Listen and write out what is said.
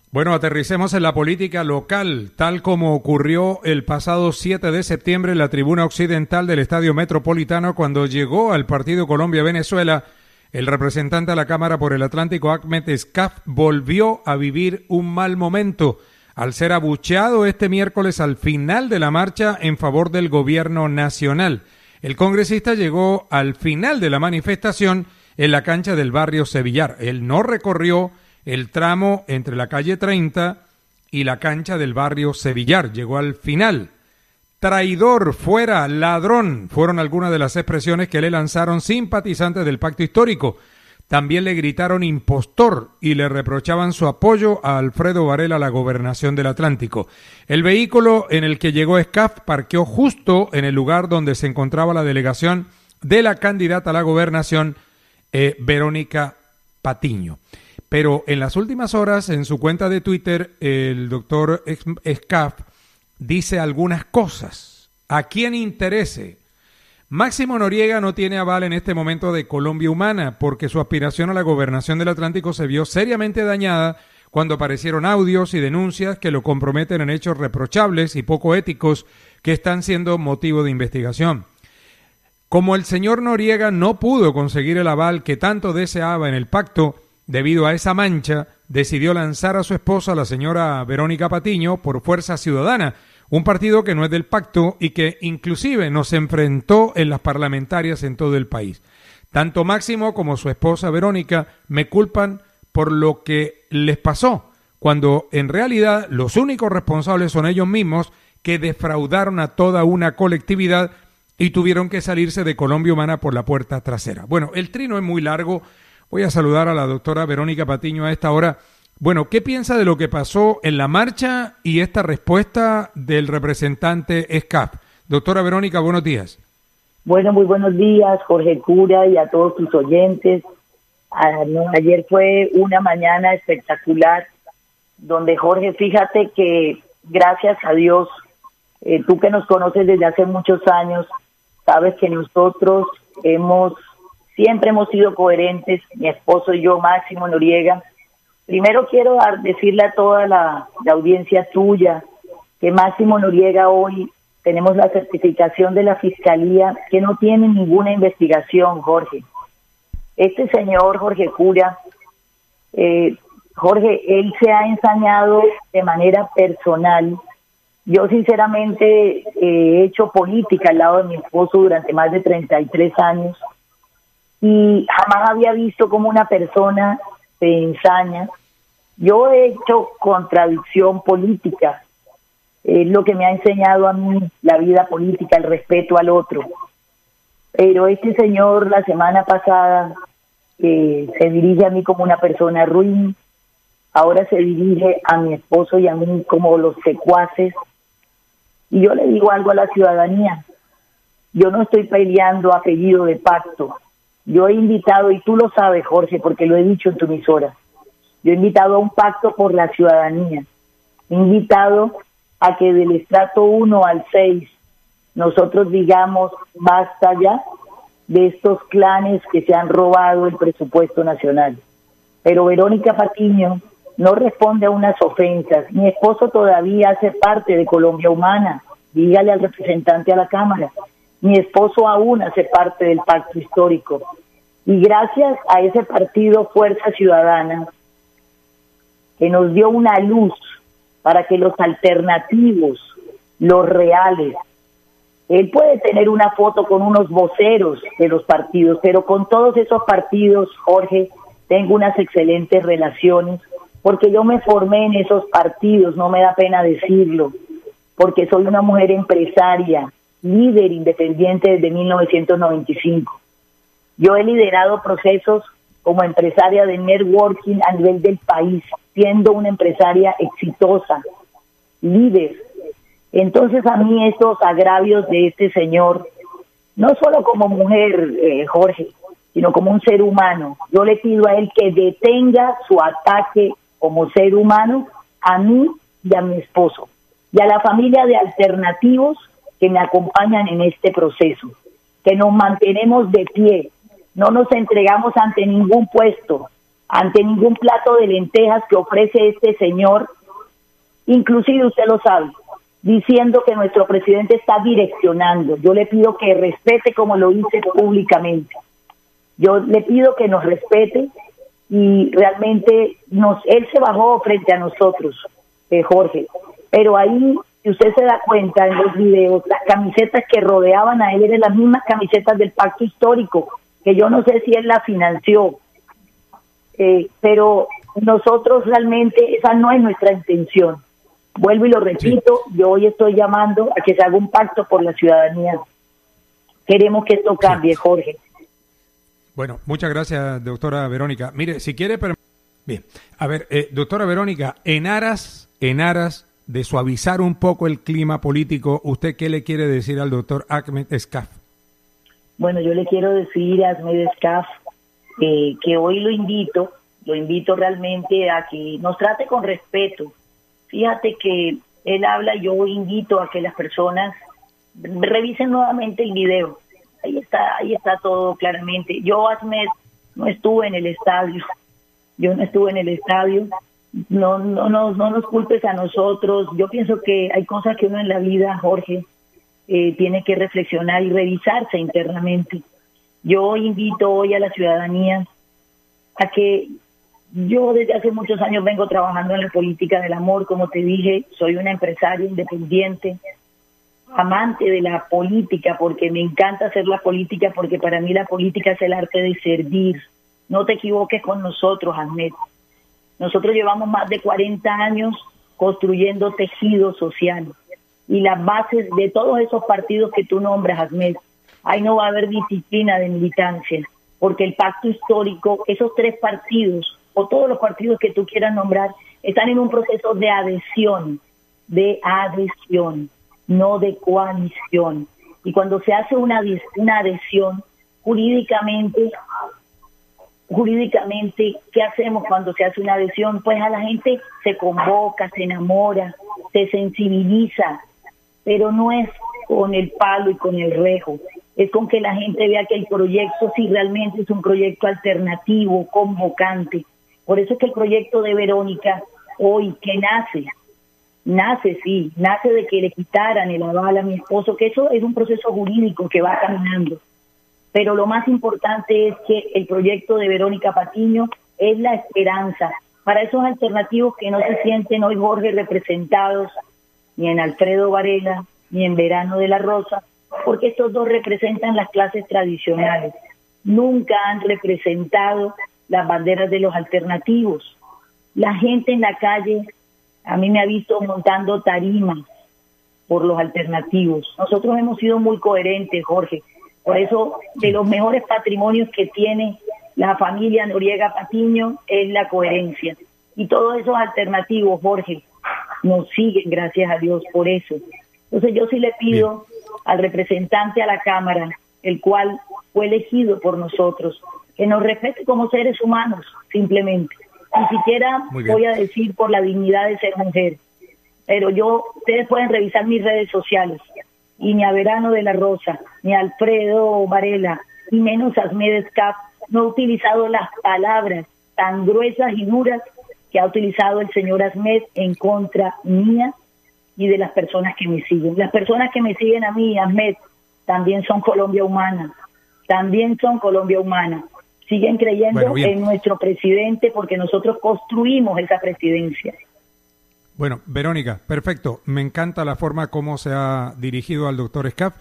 Bueno, aterricemos en la política local, tal como ocurrió el pasado 7 de septiembre en la tribuna occidental del Estadio Metropolitano cuando llegó al partido Colombia-Venezuela. El representante a la Cámara por el Atlántico, Ahmed Escaf, volvió a vivir un mal momento al ser abucheado este miércoles al final de la marcha en favor del gobierno nacional. El congresista llegó al final de la manifestación en la cancha del barrio Sevillar. Él no recorrió el tramo entre la calle 30 y la cancha del barrio Sevillar. Llegó al final. Traidor, fuera, ladrón, fueron algunas de las expresiones que le lanzaron simpatizantes del pacto histórico. También le gritaron impostor y le reprochaban su apoyo a Alfredo Varela a la gobernación del Atlántico. El vehículo en el que llegó Escaf parqueó justo en el lugar donde se encontraba la delegación de la candidata a la gobernación, Verónica Patiño. Pero en las últimas horas, en su cuenta de Twitter, el doctor Escaf dice algunas cosas. ¿A quién interese? Máximo Noriega no tiene aval en este momento de Colombia Humana porque su aspiración a la gobernación del Atlántico se vio seriamente dañada cuando aparecieron audios y denuncias que lo comprometen en hechos reprochables y poco éticos que están siendo motivo de investigación. Como el señor Noriega no pudo conseguir el aval que tanto deseaba en el pacto, debido a esa mancha, decidió lanzar a su esposa, la señora Verónica Patiño, por Fuerza Ciudadana, un partido que no es del pacto y que inclusive nos enfrentó en las parlamentarias en todo el país. Tanto Máximo como su esposa Verónica me culpan por lo que les pasó, cuando en realidad los únicos responsables son ellos mismos que defraudaron a toda una colectividad y tuvieron que salirse de Colombia Humana por la puerta trasera. Bueno, el trino es muy largo. Voy a saludar a la doctora Verónica Patiño a esta hora. Bueno, ¿qué piensa de lo que pasó en la marcha y esta respuesta del representante Escaf? Doctora Verónica, buenos días. Bueno, muy buenos días, Jorge Cura, y a todos tus oyentes. Ayer fue una mañana espectacular, donde, Jorge, fíjate que gracias a Dios, tú que nos conoces desde hace muchos años, sabes que nosotros siempre hemos sido coherentes, mi esposo y yo, Máximo Noriega. Primero quiero decirle a toda la audiencia tuya que Máximo Noriega hoy tenemos la certificación de la Fiscalía que no tiene ninguna investigación, Jorge. Este señor, Jorge Cura, Jorge, él se ha ensañado de manera personal. Yo sinceramente he hecho política al lado de mi esposo durante más de 33 años y jamás había visto cómo una persona se ensaña. Yo he hecho contradicción política, es lo que me ha enseñado a mí la vida política, el respeto al otro. Pero este señor la semana pasada se dirige a mí como una persona ruin, ahora se dirige a mi esposo y a mí como los secuaces. Y yo le digo algo a la ciudadanía, yo no estoy peleando apellido de pacto. Yo he invitado, y tú lo sabes, Jorge, porque lo he dicho en tu emisora, yo he invitado a un pacto por la ciudadanía. He invitado a que del estrato 1 al 6 nosotros digamos basta ya de estos clanes que se han robado el presupuesto nacional. Pero Verónica Patiño no responde a unas ofensas. Mi esposo todavía hace parte de Colombia Humana. Dígale al representante a la Cámara. Mi esposo aún hace parte del pacto histórico. Y gracias a ese partido Fuerza Ciudadana, que nos dio una luz para que los alternativos, los reales, él puede tener una foto con unos voceros de los partidos, pero con todos esos partidos, Jorge, tengo unas excelentes relaciones, porque yo me formé en esos partidos, no me da pena decirlo, porque soy una mujer empresaria, líder independiente desde 1995. Yo he liderado procesos como empresaria de networking a nivel del país, siendo una empresaria exitosa, líder. Entonces a mí estos agravios de este señor, no solo como mujer, Jorge, sino como un ser humano, yo le pido a él que detenga su ataque como ser humano a mí y a mi esposo, y a la familia de alternativos que me acompañan en este proceso, que nos mantenemos de pie, no nos entregamos ante ningún puesto, ante ningún plato de lentejas que ofrece este señor, inclusive usted lo sabe, diciendo que nuestro presidente está direccionando. Yo le pido que respete como lo hice públicamente. Yo le pido que nos respete y realmente él se bajó frente a nosotros, Jorge. Pero ahí, si usted se da cuenta en los videos, las camisetas que rodeaban a él eran las mismas camisetas del pacto histórico, que yo no sé si él la financió. Pero nosotros realmente, esa no es nuestra intención. Vuelvo y lo repito, sí. Yo hoy estoy llamando a que se haga un pacto por la ciudadanía. Queremos que esto cambie, sí. Jorge. Bueno, muchas gracias, doctora Verónica. Mire, si quiere... Bien, a ver, doctora Verónica, en aras de suavizar un poco el clima político, ¿usted qué le quiere decir al doctor Ahmed Escaf? Bueno, yo le quiero decir a Ahmed Escaf que hoy lo invito realmente a que nos trate con respeto. Fíjate que él habla, yo invito a que las personas revisen nuevamente el video. Ahí está todo claramente. Yo, Ahmed, no estuve en el estadio. No nos culpes a nosotros. Yo pienso que hay cosas que uno en la vida, Jorge, tiene que reflexionar y revisarse internamente. Yo invito hoy a la ciudadanía a que yo desde hace muchos años vengo trabajando en la política del amor, como te dije, soy una empresaria independiente, amante de la política, porque me encanta hacer la política, porque para mí la política es el arte de servir. No te equivoques con nosotros, Ahmed. Nosotros llevamos más de 40 años construyendo tejido social y las bases de todos esos partidos que tú nombras, Ahmed. Ahí no va a haber disciplina de militancia, porque el pacto histórico, esos 3 partidos, o todos los partidos que tú quieras nombrar, están en un proceso de adhesión, no de coalición. Y cuando se hace una adhesión, jurídicamente, ¿qué hacemos cuando se hace una adhesión? Pues a la gente se convoca, se enamora, se sensibiliza, pero no es con el palo y con el rejo, es con que la gente vea que el proyecto sí realmente es un proyecto alternativo, convocante. Por eso es que el proyecto de Verónica hoy que nace de que le quitaran el aval a mi esposo, que eso es un proceso jurídico que va caminando. Pero lo más importante es que el proyecto de Verónica Patiño es la esperanza para esos alternativos que no se sienten hoy, Jorge, representados ni en Alfredo Varela ni en Verano de la Rosa, porque estos dos representan las clases tradicionales. Nunca han representado las banderas de los alternativos. La gente en la calle a mí me ha visto montando tarimas por los alternativos. Nosotros hemos sido muy coherentes, Jorge. Por eso, de los mejores patrimonios que tiene la familia Noriega Patiño es la coherencia. Y todos esos alternativos, Jorge, nos siguen, gracias a Dios, por eso. Entonces yo sí le pido al representante a la Cámara, el cual fue elegido por nosotros, que nos respete como seres humanos, simplemente. Ni siquiera voy a decir por la dignidad de ser mujer, pero ustedes pueden revisar mis redes sociales, y ni a Verano de la Rosa, ni a Alfredo Varela, y menos a Ahmed Escaf, no he utilizado las palabras tan gruesas y duras que ha utilizado el señor Ahmed en contra mía y de las personas que me siguen. Las personas que me siguen a mí, Ahmed, también son Colombia humana, Siguen creyendo en nuestro presidente porque nosotros construimos esa presidencia. Bueno, Verónica, perfecto. Me encanta la forma como se ha dirigido al doctor Escaf.